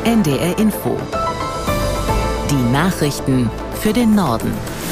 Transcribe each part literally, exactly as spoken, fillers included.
N D R Info. Die Nachrichten für den Norden.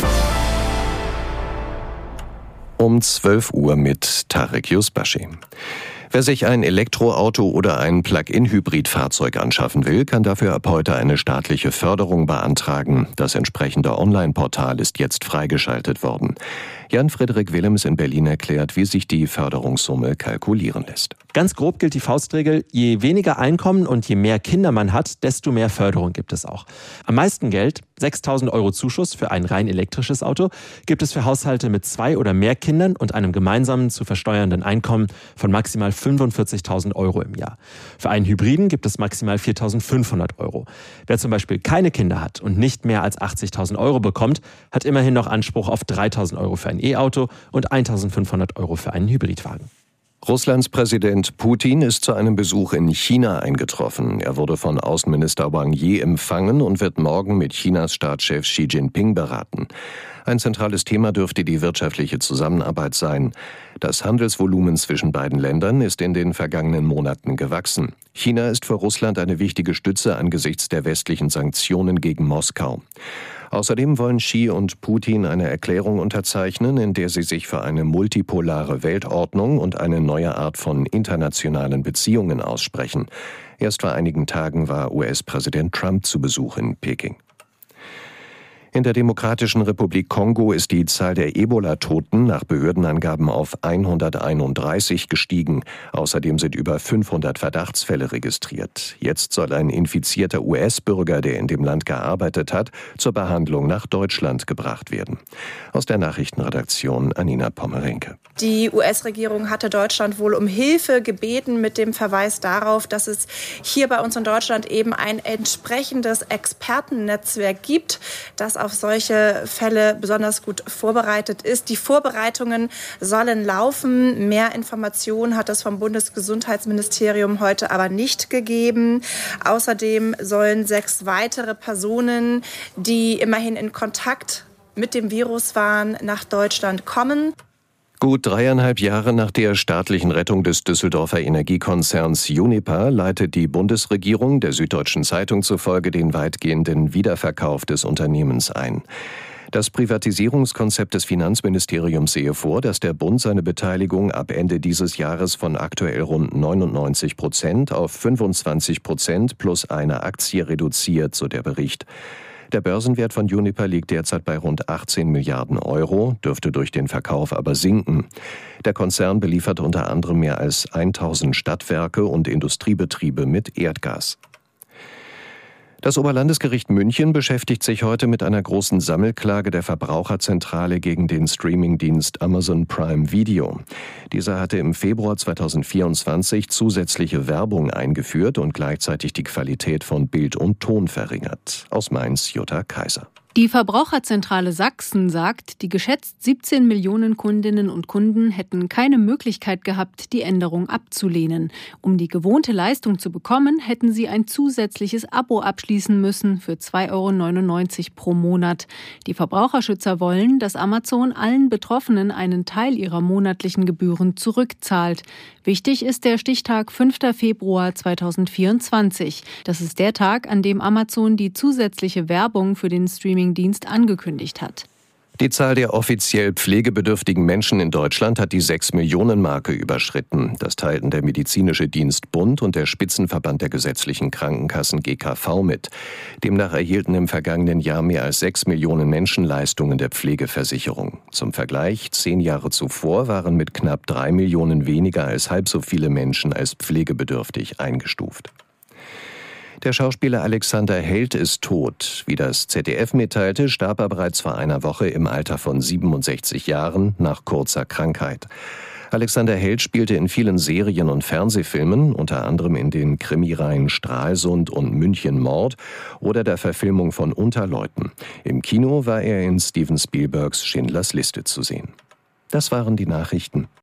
Um zwölf Uhr mit Tarek Yusbashi. Wer sich ein Elektroauto oder ein Plug-in-Hybrid-Fahrzeug anschaffen will, kann dafür ab heute eine staatliche Förderung beantragen. Das entsprechende Online-Portal ist jetzt freigeschaltet worden. Jan-Frederik Willems in Berlin erklärt, wie sich die Förderungssumme kalkulieren lässt. Ganz grob gilt die Faustregel, je weniger Einkommen und je mehr Kinder man hat, desto mehr Förderung gibt es auch. Am meisten Geld, sechstausend Euro Zuschuss für ein rein elektrisches Auto, gibt es für Haushalte mit zwei oder mehr Kindern und einem gemeinsamen zu versteuernden Einkommen von maximal fünfundvierzigtausend Euro im Jahr. Für einen Hybriden gibt es maximal viertausendfünfhundert Euro. Wer zum Beispiel keine Kinder hat und nicht mehr als achtzigtausend Euro bekommt, hat immerhin noch Anspruch auf dreitausend Euro für ein E-Auto und eintausendfünfhundert Euro für einen Hybridwagen. Russlands Präsident Putin ist zu einem Besuch in China eingetroffen. Er wurde von Außenminister Wang Yi empfangen und wird morgen mit Chinas Staatschef Xi Jinping beraten. Ein zentrales Thema dürfte die wirtschaftliche Zusammenarbeit sein. Das Handelsvolumen zwischen beiden Ländern ist in den vergangenen Monaten gewachsen. China ist für Russland eine wichtige Stütze angesichts der westlichen Sanktionen gegen Moskau. Außerdem wollen Xi und Putin eine Erklärung unterzeichnen, in der sie sich für eine multipolare Weltordnung und eine neue Art von internationalen Beziehungen aussprechen. Erst vor einigen Tagen war U S-Präsident Trump zu Besuch in Peking. In der Demokratischen Republik Kongo ist die Zahl der Ebola-Toten nach Behördenangaben auf hunderteinunddreißig gestiegen. Außerdem sind über fünfhundert Verdachtsfälle registriert. Jetzt soll ein infizierter U S-Bürger, der in dem Land gearbeitet hat, zur Behandlung nach Deutschland gebracht werden. Aus der Nachrichtenredaktion Anina Pommerenke. Die U S-Regierung hatte Deutschland wohl um Hilfe gebeten mit dem Verweis darauf, dass es hier bei uns in Deutschland eben ein entsprechendes Expertennetzwerk gibt, das auf solche Fälle besonders gut vorbereitet ist. Die Vorbereitungen sollen laufen. Mehr Informationen hat es vom Bundesgesundheitsministerium heute aber nicht gegeben. Außerdem sollen sechs weitere Personen, die immerhin in Kontakt mit dem Virus waren, nach Deutschland kommen. Gut dreieinhalb Jahre nach der staatlichen Rettung des Düsseldorfer Energiekonzerns Uniper leitet die Bundesregierung der Süddeutschen Zeitung zufolge den weitgehenden Wiederverkauf des Unternehmens ein. Das Privatisierungskonzept des Finanzministeriums sehe vor, dass der Bund seine Beteiligung ab Ende dieses Jahres von aktuell rund neunundneunzig Prozent auf fünfundzwanzig Prozent plus eine Aktie reduziert, so der Bericht. Der Börsenwert von Uniper liegt derzeit bei rund achtzehn Milliarden Euro, dürfte durch den Verkauf aber sinken. Der Konzern beliefert unter anderem mehr als tausend Stadtwerke und Industriebetriebe mit Erdgas. Das Oberlandesgericht München beschäftigt sich heute mit einer großen Sammelklage der Verbraucherzentrale gegen den Streamingdienst Amazon Prime Video. Dieser hatte im Februar zweitausendvierundzwanzig zusätzliche Werbung eingeführt und gleichzeitig die Qualität von Bild und Ton verringert. Aus Mainz Jutta Kaiser. Die Verbraucherzentrale Sachsen sagt, die geschätzt siebzehn Millionen Kundinnen und Kunden hätten keine Möglichkeit gehabt, die Änderung abzulehnen. Um die gewohnte Leistung zu bekommen, hätten sie ein zusätzliches Abo abschließen müssen für zwei Euro neunundneunzig pro Monat. Die Verbraucherschützer wollen, dass Amazon allen Betroffenen einen Teil ihrer monatlichen Gebühren zurückzahlt. Wichtig ist der Stichtag fünfter Februar zweitausendvierundzwanzig. Das ist der Tag, an dem Amazon die zusätzliche Werbung für den Streamingdienst angekündigt hat. Die Zahl der offiziell pflegebedürftigen Menschen in Deutschland hat die sechs Millionen Marke überschritten. Das teilten der Medizinische Dienst Bund und der Spitzenverband der gesetzlichen Krankenkassen G K V mit. Demnach erhielten im vergangenen Jahr mehr als sechs Millionen Menschen Leistungen der Pflegeversicherung. Zum Vergleich, zehn Jahre zuvor waren mit knapp drei Millionen weniger als halb so viele Menschen als pflegebedürftig eingestuft. Der Schauspieler Alexander Held ist tot. Wie das Z D F mitteilte, starb er bereits vor einer Woche im Alter von siebenundsechzig Jahren nach kurzer Krankheit. Alexander Held spielte in vielen Serien und Fernsehfilmen, unter anderem in den Krimireihen Stralsund und München Mord oder der Verfilmung von Unterleuten. Im Kino war er in Steven Spielbergs Schindlers Liste zu sehen. Das waren die Nachrichten.